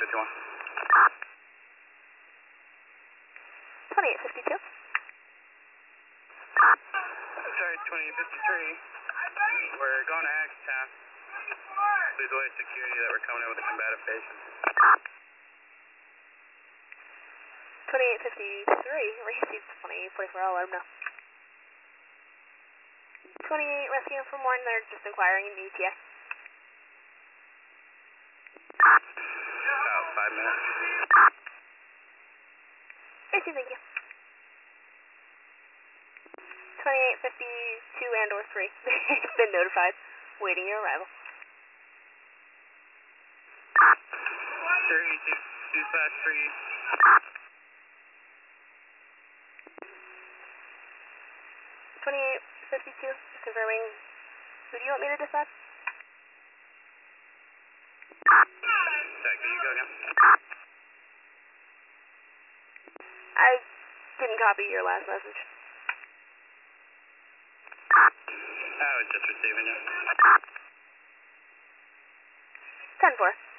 2851. 2852. Sorry, 2853. We're going to Axtown. Please alert security that we're coming in with a combative patient. 2853, received 2844, I'll let them know. 28, rescue from Warren, they're just inquiring in the ETA. About 5 minutes. Received, thank you. 2852 and or 3, they've been notified, waiting your arrival. 32/3. 2852, just confirming, who do you want me to dispatch? Sorry, can you go again? I didn't copy your last message. I was just receiving it. 10-4.